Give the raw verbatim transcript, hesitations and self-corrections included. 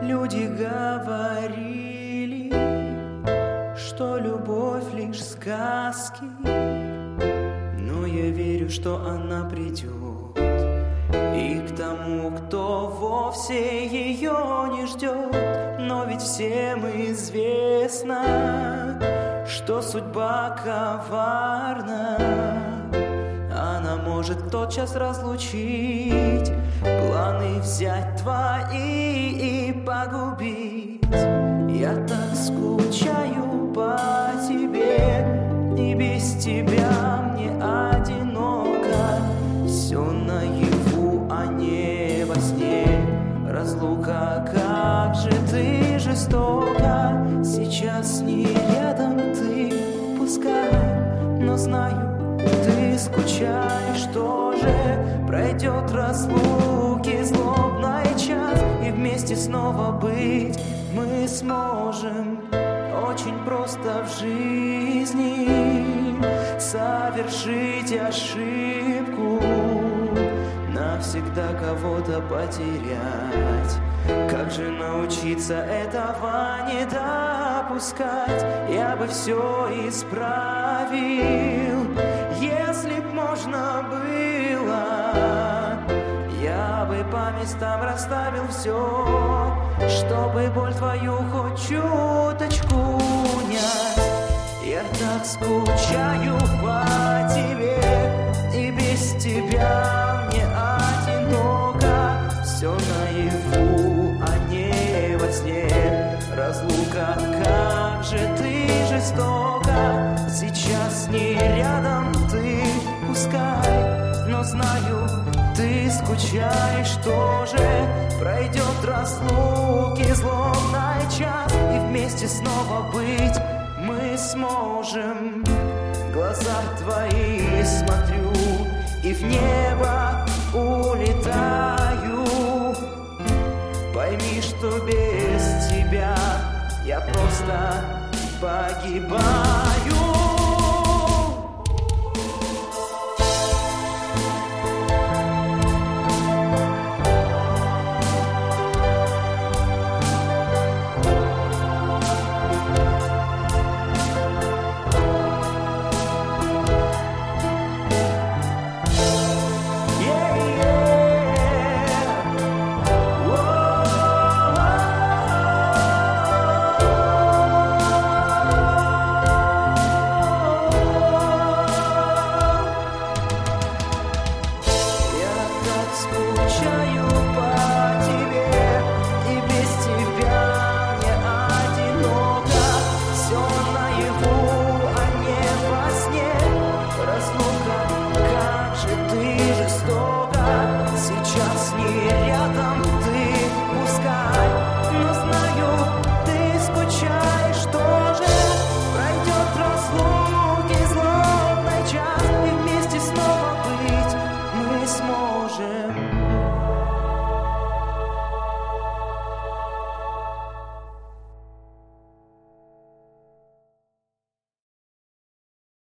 Люди говорили, что любовь лишь сказки, но я верю, что она придет и к тому, кто вовсе ее не ждет. Но ведь всем известно, что судьба коварна. Она может тотчас разлучить, планы взять твои и погубить. Я так скучаю по тебе, и без тебя мне одиноко. Все наяву, а не во сне. Разлука, как же ты жестока. Сейчас не рядом ты, пускай, но знаю, ты скучаешь тоже. Пройдет разлуки злобный час, и вместе снова быть мы сможем. Очень просто в жизни совершить ошибку, навсегда кого-то потерять. Как же научиться этого не допускать? Я бы все исправил, если б можно было. Я бы по местам расставил все, чтобы боль твою хоть чуточку унять. Я так скучаю по тебе, и без тебя мне одиноко. Все наяву, а не во сне. Разлука, как же ты жестока. Сейчас не рядом ты, пускай, но знаю, ты скучаешь тоже. Пройдет разлуки злобный час, и вместе снова быть мы сможем. В глаза твои смотрю и в небо улетаю. Пойми, что без тебя я просто погибаю. Скучаю